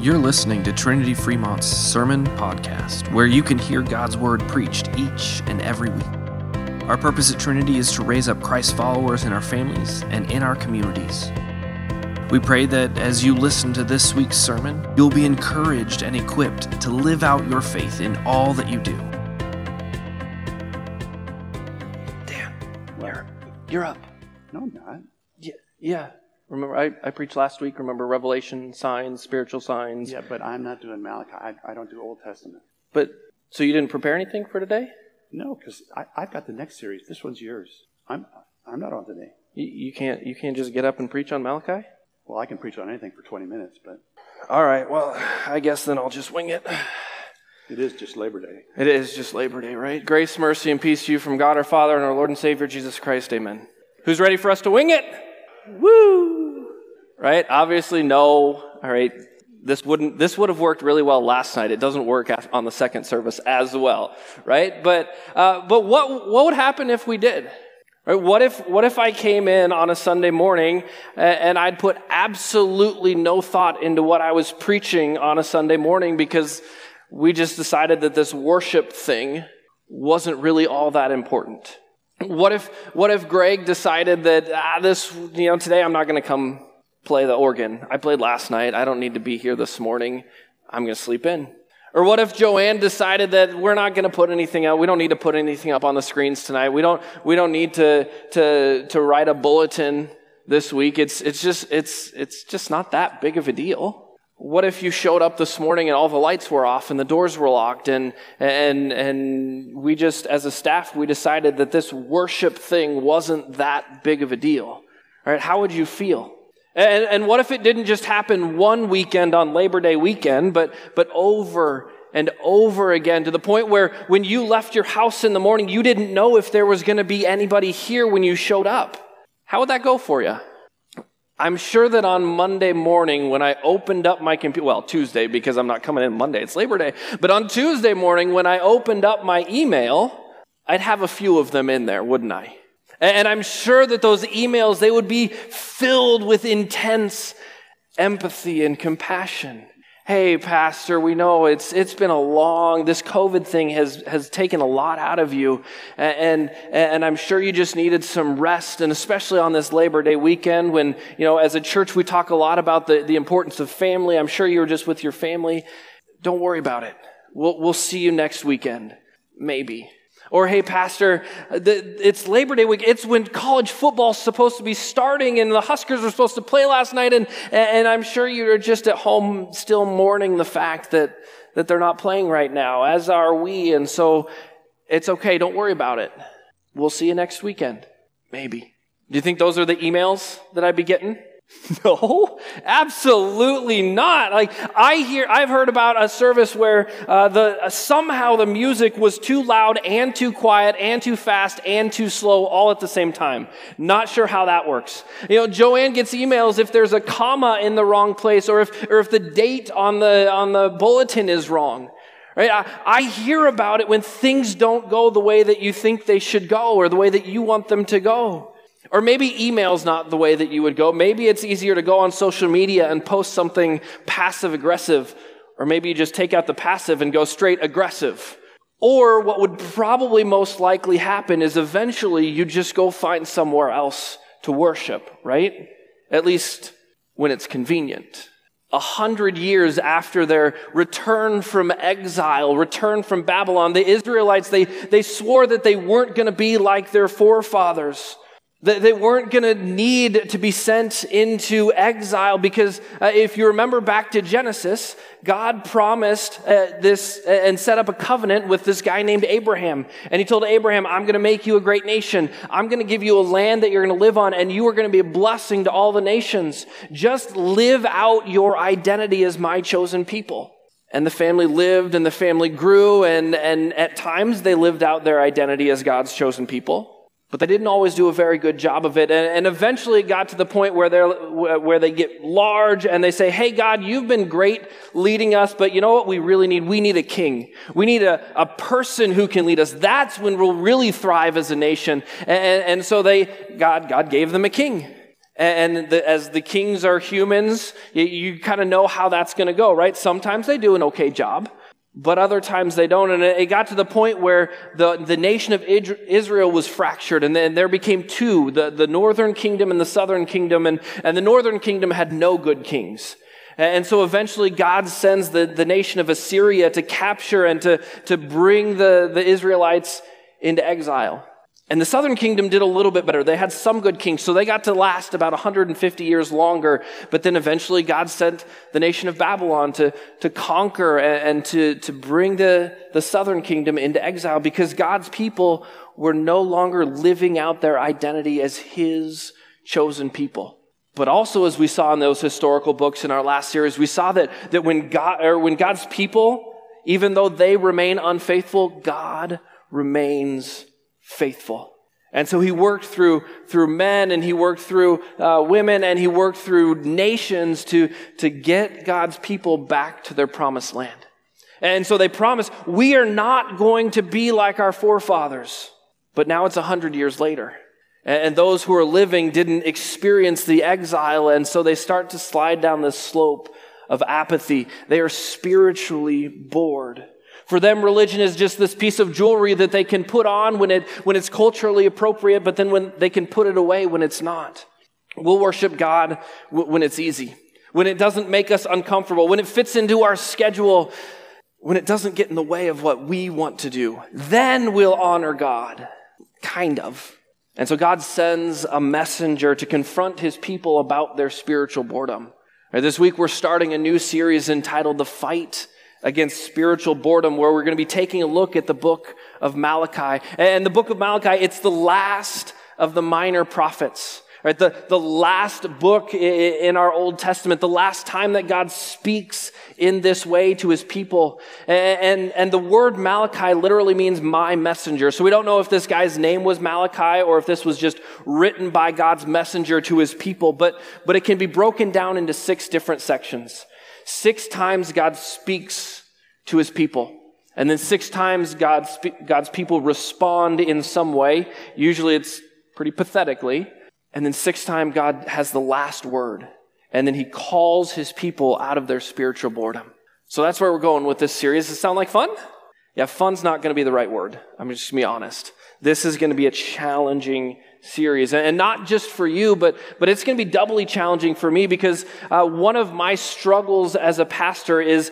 You're listening to Trinity Fremont's Sermon Podcast, where you can hear God's Word preached each and every week. Our purpose at Trinity is to raise up Christ followers in our families and in our communities. We pray that as you listen to this week's sermon, you'll be encouraged and equipped to live out your faith in all that you do. Dan, you're up. No, I'm not. Yeah. Remember, I preached last week, remember Revelation signs, spiritual signs. Yeah, but I'm not doing Malachi. I don't do Old Testament. But, so you didn't prepare anything for today? No, because I've got the next series. This one's yours. I'm not on today. You can't just get up and preach on Malachi? Well, I can preach on anything for 20 minutes, but... All right, well, I guess then I'll just wing it. It is just Labor Day. It is just Labor Day, right? Grace, mercy, and peace to you from God our Father and our Lord and Savior, Jesus Christ. Amen. Who's ready for us to wing it? Woo! Right? Obviously, no. All right. This would have worked really well last night. It doesn't work on the second service as well, right? But what would happen if we did? Right? What if I came in on a Sunday morning and I'd put absolutely no thought into what I was preaching on a Sunday morning because we just decided that this worship thing wasn't really all that important? What if Greg decided that today I'm not going to come play the organ. I played last night. I don't need to be here this morning. I'm going to sleep in. Or what if Joanne decided that we're not going to put anything out? We don't need to put anything up on the screens tonight. We don't need to write a bulletin this week. It's just not that big of a deal. What if you showed up this morning and all the lights were off and the doors were locked and we just, as a staff, we decided that this worship thing wasn't that big of a deal? All right, how would you feel? And what if it didn't just happen one weekend on Labor Day weekend, but over and over again, to the point where when you left your house in the morning, you didn't know if there was going to be anybody here when you showed up? How would that go for you? I'm sure that on Monday morning when I opened up my computer, well, Tuesday, because I'm not coming in Monday, it's Labor Day, but on Tuesday morning when I opened up my email, I'd have a few of them in there, wouldn't I? And I'm sure that those emails, they would be filled with intense empathy and compassion. Hey, Pastor, we know it's been this COVID thing has taken a lot out of you, and I'm sure you just needed some rest, and especially on this Labor Day weekend when, as a church we talk a lot about the importance of family. I'm sure you were just with your family. Don't worry about it. We'll see you next weekend, maybe. Or, hey, Pastor, it's Labor Day week. It's when college football's supposed to be starting and the Huskers were supposed to play last night. And I'm sure you're just at home still mourning the fact that they're not playing right now, as are we. And so it's okay. Don't worry about it. We'll see you next weekend. Maybe. Do you think those are the emails that I'd be getting? No, absolutely not. I've heard about a service where somehow the music was too loud and too quiet and too fast and too slow all at the same time. Not sure how that works. Joanne gets emails if there's a comma in the wrong place or if the date on the bulletin is wrong. Right? I hear about it when things don't go the way that you think they should go or the way that you want them to go. Or maybe email's not the way that you would go. Maybe it's easier to go on social media and post something passive-aggressive. Or maybe you just take out the passive and go straight aggressive. Or what would probably most likely happen is eventually you just go find somewhere else to worship, right? At least when it's convenient. 100 years after their return from exile, return from Babylon, the Israelites, they swore that they weren't going to be like their forefathers. They weren't going to need to be sent into exile because if you remember back to Genesis, God promised this and set up a covenant with this guy named Abraham. And he told Abraham, I'm going to make you a great nation. I'm going to give you a land that you're going to live on, and you are going to be a blessing to all the nations. Just live out your identity as my chosen people. And the family lived and the family grew, and at times they lived out their identity as God's chosen people. But they didn't always do a very good job of it. And eventually it got to the point where they get large and they say, hey, God, you've been great leading us, but you know what we really need? We need a king. We need a person who can lead us. That's when we'll really thrive as a nation. And so God gave them a king. And as the kings are humans, you kind of know how that's going to go, right? Sometimes they do an okay job, but other times they don't. And it got to the point where the nation of Israel was fractured, and then there became two, the northern kingdom and the southern kingdom, and the northern kingdom had no good kings. And so eventually God sends the nation of Assyria to capture and to bring the Israelites into exile. And the southern kingdom did a little bit better. They had some good kings, so they got to last about 150 years longer. But then eventually God sent the nation of Babylon to conquer and to bring the southern kingdom into exile, because God's people were no longer living out their identity as his chosen people. But also, as we saw in those historical books in our last series, we saw that when God's people, even though they remain unfaithful, God remains faithful. And so he worked through men, and he worked through women, and he worked through nations to get God's people back to their promised land. And so they promised, we are not going to be like our forefathers. But now it's 100 years later. And those who are living didn't experience the exile, and so they start to slide down this slope of apathy. They are spiritually bored. For them, religion is just this piece of jewelry that they can put on when it's culturally appropriate, but then when they can put it away when it's not. We'll worship God when it's easy, when it doesn't make us uncomfortable, when it fits into our schedule, when it doesn't get in the way of what we want to do. Then we'll honor God, kind of. And so God sends a messenger to confront his people about their spiritual boredom. This week we're starting a new series entitled The Fight Against Spiritual Boredom, where we're going to be taking a look at the book of Malachi. And the book of Malachi, it's the last of the minor prophets. Right? The last book in our Old Testament, the last time that God speaks in this way to his people. And the word Malachi literally means my messenger. So we don't know if this guy's name was Malachi or if this was just written by God's messenger to his people, but it can be broken down into 6 different sections. 6 times God speaks to his people. And then 6 times God's people respond in some way. Usually it's pretty pathetically. And then 6 times God has the last word. And then he calls his people out of their spiritual boredom. So that's where we're going with this series. Does it sound like fun? Yeah, fun's not going to be the right word. I'm just going to be honest. This is going to be a challenging series. And not just for you, but it's going to be doubly challenging for me, because one of my struggles as a pastor is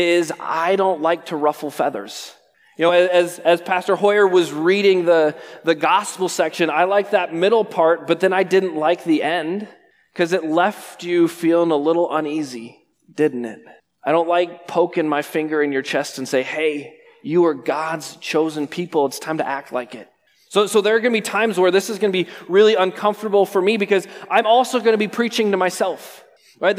I don't like to ruffle feathers. You know, as Pastor Hoyer was reading the gospel section, I liked that middle part, but then I didn't like the end, because it left you feeling a little uneasy, didn't it? I don't like poking my finger in your chest and say, hey, you are God's chosen people. It's time to act like it. So there are going to be times where this is going to be really uncomfortable for me, because I'm also going to be preaching to myself. Right?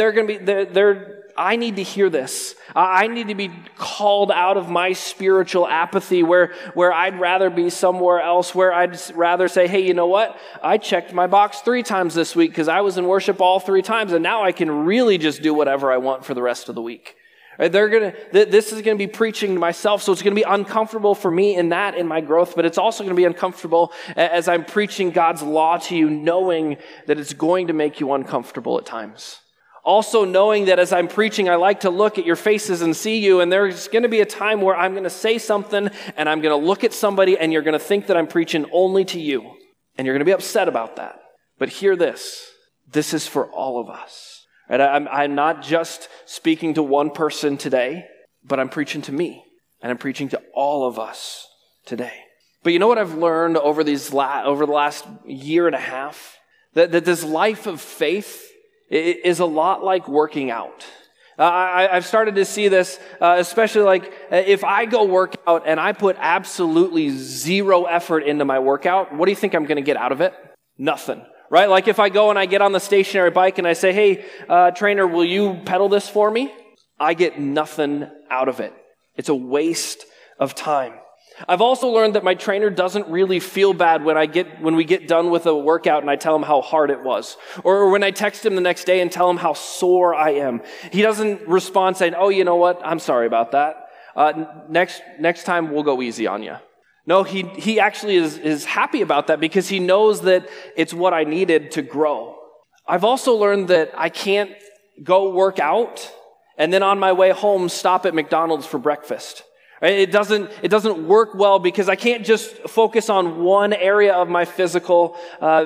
I need to hear this. I need to be called out of my spiritual apathy where I'd rather be somewhere else, where I'd rather say, hey, you know what? I checked my box 3 times this week because I was in worship all 3 times, and now I can really just do whatever I want for the rest of the week. Right? This is going to be preaching to myself, so it's going to be uncomfortable for me in my growth, but it's also going to be uncomfortable as I'm preaching God's law to you, knowing that it's going to make you uncomfortable at times. Also knowing that as I'm preaching, I like to look at your faces and see you, and there's going to be a time where I'm going to say something, and I'm going to look at somebody, and you're going to think that I'm preaching only to you, and you're going to be upset about that. But hear this. This is for all of us. Right? I'm not just speaking to one person today, but I'm preaching to me, and I'm preaching to all of us today. But you know what I've learned over the last year and a half? That this life of faith is a lot like working out. I've started to see this, especially like if I go work out and I put absolutely 0 effort into my workout, what do you think I'm going to get out of it? Nothing. Right? Like if I go and I get on the stationary bike and I say, hey, trainer, will you pedal this for me? I get nothing out of it. It's a waste of time. I've also learned that my trainer doesn't really feel bad when we get done with a workout and I tell him how hard it was. Or when I text him the next day and tell him how sore I am. He doesn't respond saying, oh, you know what? I'm sorry about that. Next time we'll go easy on you. No, he actually is happy about that, because he knows that it's what I needed to grow. I've also learned that I can't go work out and then on my way home stop at McDonald's for breakfast. It doesn't work well because I can't just focus on one area of my physical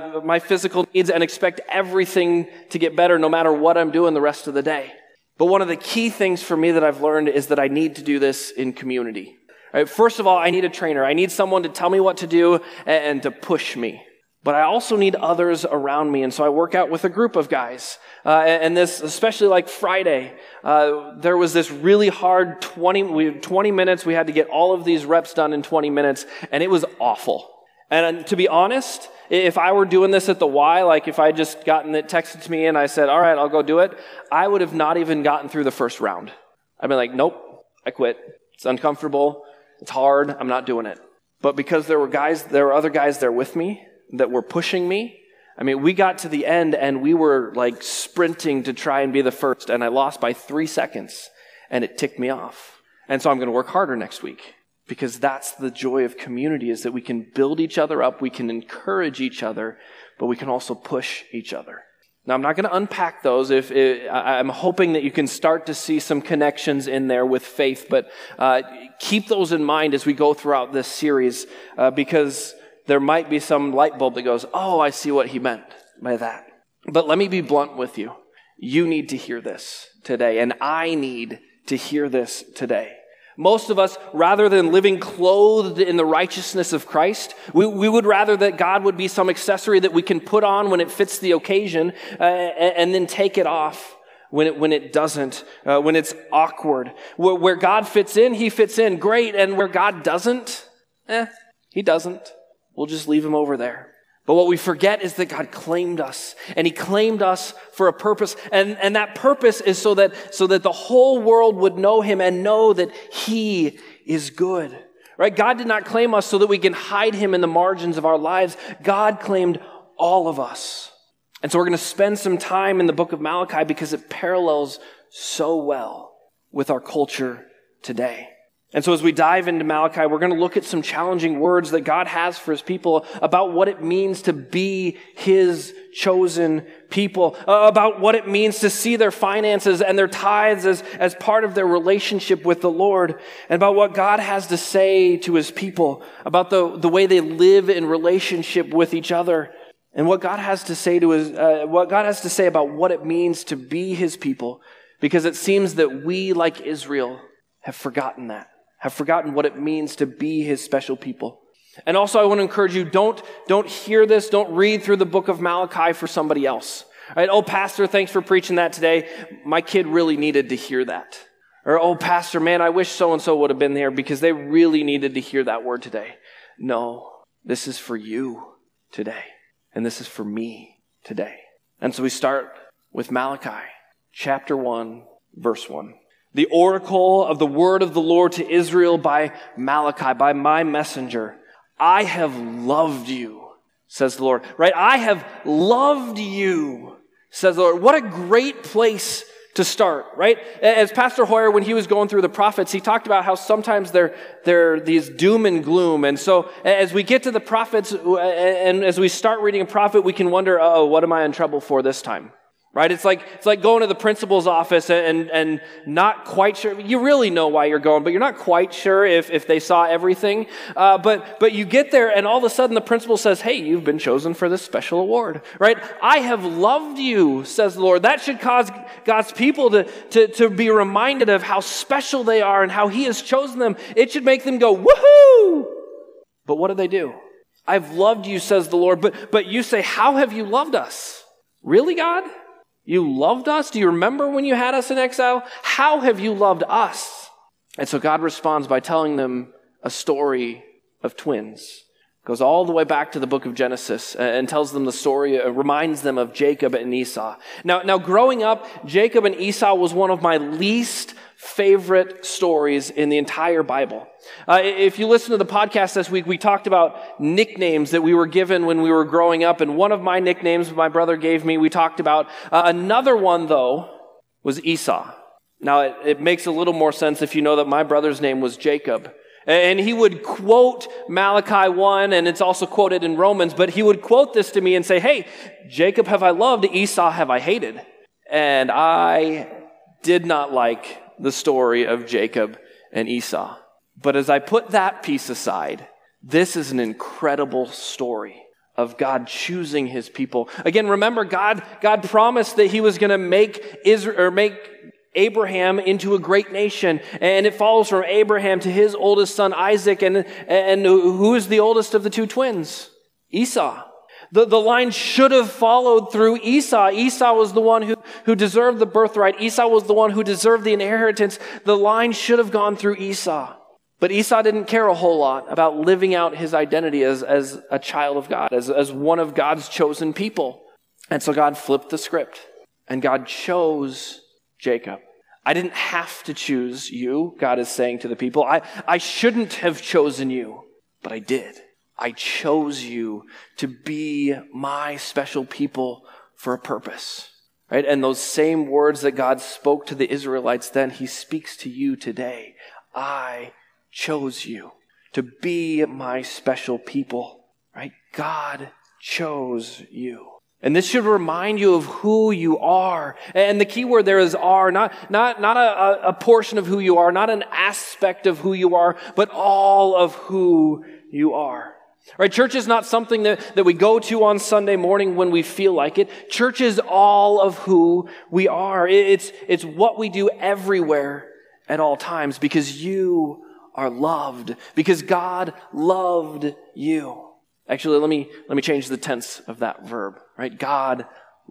needs and expect everything to get better no matter what I'm doing the rest of the day. But one of the key things for me that I've learned is that I need to do this in community. Right? First of all, I need a trainer. I need someone to tell me what to do and to push me. But I also need others around me, and so I work out with a group of guys. And this, especially like Friday, there was this really hard 20 minutes. We had to get all of these reps done in 20 minutes, and it was awful. And to be honest, if I were doing this at the Y, like if I just gotten it texted to me and I said, all right, I'll go do it, I would have not even gotten through the first round. I'd be like, nope, I quit. It's uncomfortable. It's hard. I'm not doing it. But because there were other guys there with me that were pushing me, I mean, we got to the end and we were like sprinting to try and be the first, and I lost by 3 seconds, and it ticked me off. And so I'm going to work harder next week, because that's the joy of community, is that we can build each other up, we can encourage each other, but we can also push each other. Now, I'm not going to unpack those. I'm hoping that you can start to see some connections in there with faith, but keep those in mind as we go throughout this series, because there might be some light bulb that goes, oh, I see what he meant by that. But let me be blunt with you. You need to hear this today, and I need to hear this today. Most of us, rather than living clothed in the righteousness of Christ, we would rather that God would be some accessory that we can put on when it fits the occasion and then take it off when it doesn't, when it's awkward. Where God fits in, he fits in, great. And where God doesn't, he doesn't. We'll just leave him over there. But what we forget is that God claimed us, and he claimed us for a purpose. And that purpose is so that the whole world would know him and know that he is good. Right? God did not claim us so that we can hide him in the margins of our lives. God claimed all of us. And so we're going to spend some time in the book of Malachi because it parallels so well with our culture today. And so as we dive into Malachi, we're going to look at some challenging words that God has for his people about what it means to be his chosen people, about what it means to see their finances and their tithes as part of their relationship with the Lord, and about what God has to say to his people, about the way they live in relationship with each other, and what God has to say about what it means to be his people, because it seems that we, like Israel, have forgotten that. Have forgotten what it means to be his special people. And also I want to encourage you, don't hear this, don't read through the book of Malachi for somebody else. All right, oh, pastor, thanks for preaching that today. My kid really needed to hear that. Or, oh, pastor, man, I wish so-and-so would have been there because they really needed to hear that word today. No, this is for you today. And this is for me today. And so we start with Malachi, chapter 1, verse 1. The oracle of the word of the Lord to Israel by Malachi, by my messenger. I have loved you, says the Lord. Right? I have loved you, says the Lord. What a great place to start, right? As Pastor Hoyer, when he was going through the prophets, he talked about how sometimes they're these doom and gloom. And so as we get to the prophets and as we start reading a prophet, we can wonder, oh, what am I in trouble for this time? Right? It's like going to the principal's office and not quite sure. You really know why you're going, but you're not quite sure if they saw everything. But you get there and all of a sudden the principal says, hey, you've been chosen for this special award. Right? I have loved you, says the Lord. That should cause God's people to be reminded of how special they are and how he has chosen them. It should make them go, woohoo! But what do? I've loved you, says the Lord. But you say, how have you loved us? Really, God? You loved us? Do you remember when you had us in exile? How have you loved us? And so God responds by telling them a story of twins. Goes all the way back to the book of Genesis and tells them the story, reminds them of Jacob and Esau. Now, growing up, Jacob and Esau was one of my least favorite stories in the entire Bible. If you listen to the podcast this week, we talked about nicknames that we were given when we were growing up, and one of my nicknames my brother gave me, we talked about. Another one, though, was Esau. Now, it makes a little more sense if you know that my brother's name was Jacob. And he would quote Malachi 1, and it's also quoted in Romans, but he would quote this to me and say, hey, Jacob have I loved, Esau have I hated. And I did not like the story of Jacob and Esau. But as I put that piece aside, this is an incredible story of God choosing his people. Again, remember, God promised that he was going to make Abraham into a great nation. And it follows from Abraham to his oldest son, Isaac. And who is the oldest of the two twins? Esau. The line should have followed through Esau. Esau was the one who deserved the birthright. Esau was the one who deserved the inheritance. The line should have gone through Esau. But Esau didn't care a whole lot about living out his identity as a child of God, as one of God's chosen people. And so God flipped the script, and God chose Jacob. I didn't have to choose you, God is saying to the people. I shouldn't have chosen you, but I did. I chose you to be my special people for a purpose. Right? And those same words that God spoke to the Israelites then, he speaks to you today. I chose you to be my special people. Right? God chose you. And this should remind you of who you are. And the key word there is are, not a portion of who you are, not an aspect of who you are, but all of who you are. Right? Church is not something that we go to on Sunday morning when we feel like it. Church is all of who we are. It's what we do everywhere at all times because you are loved, because God loved you. Actually, let me change the tense of that verb, right? God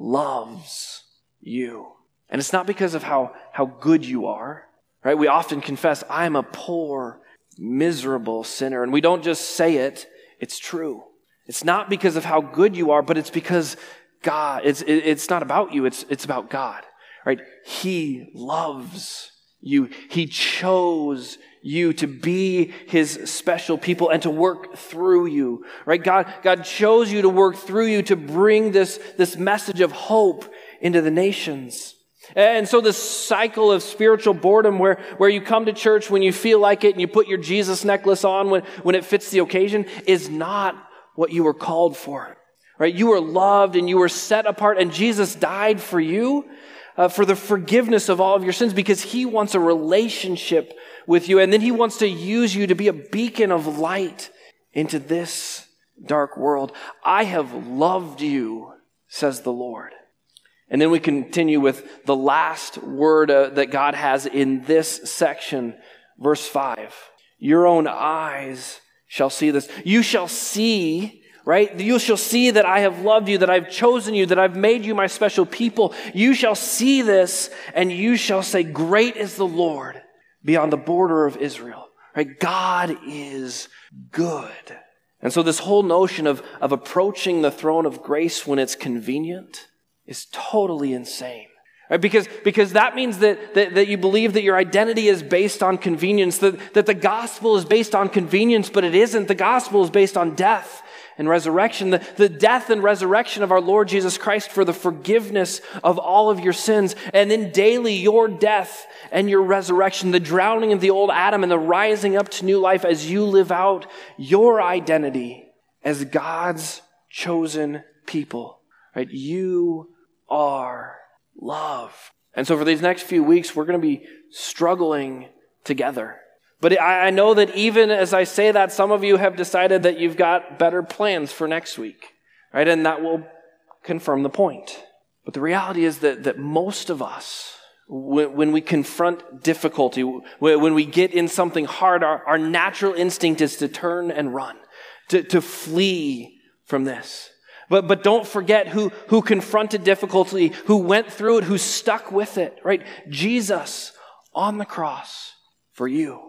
loves you. And it's not because of how good you are, right? We often confess, I'm a poor, miserable sinner. And we don't just say it, it's true. It's not because of how good you are, but it's because God, it's not about you, it's about God, right? He loves you. He chose you to be his special people and to work through you, right? God chose you to work through you to bring this message of hope into the nations. And so this cycle of spiritual boredom where you come to church when you feel like it and you put your Jesus necklace on when it fits the occasion is not what you were called for, right? You were loved and you were set apart, and Jesus died for you for the forgiveness of all of your sins because he wants a relationship with you, and then he wants to use you to be a beacon of light into this dark world. I have loved you, says the Lord. And then we continue with the last word that God has in this section, verse 5. Your own eyes shall see this. You shall see, right? You shall see that I have loved you, that I've chosen you, that I've made you my special people. You shall see this, and you shall say, great is the Lord beyond the border of Israel. Right? God is good. And so this whole notion of approaching the throne of grace when it's convenient is totally insane. Right? Because that means that you believe that your identity is based on convenience, that the gospel is based on convenience, but it isn't. The gospel is based on death and resurrection, the death and resurrection of our Lord Jesus Christ for the forgiveness of all of your sins, and then daily your death and your resurrection, the drowning of the old Adam and the rising up to new life as you live out your identity as God's chosen people. Right? You are loved. And so for these next few weeks, we're going to be struggling together. But I know that even as I say that, some of you have decided that you've got better plans for next week, right? And that will confirm the point. But the reality is that most of us, when we confront difficulty, when we get in something hard, our natural instinct is to turn and run, to flee from this. But don't forget who confronted difficulty, who went through it, who stuck with it, right? Jesus on the cross for you.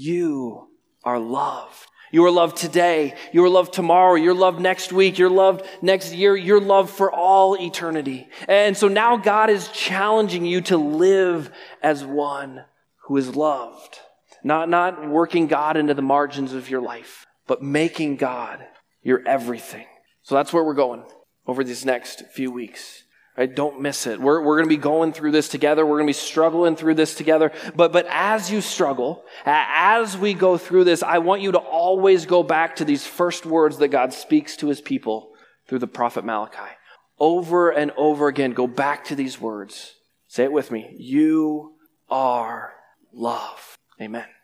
You are loved. You are loved today. You are loved tomorrow. You're loved next week. You're loved next year. You're loved for all eternity. And so now God is challenging you to live as one who is loved. Not working God into the margins of your life, but making God your everything. So that's where we're going over these next few weeks. Right? Don't miss it. We're going to be going through this together. We're going to be struggling through this together. But as you struggle, as we go through this, I want you to always go back to these first words that God speaks to his people through the prophet Malachi. Over and over again, go back to these words. Say it with me. You are love. Amen.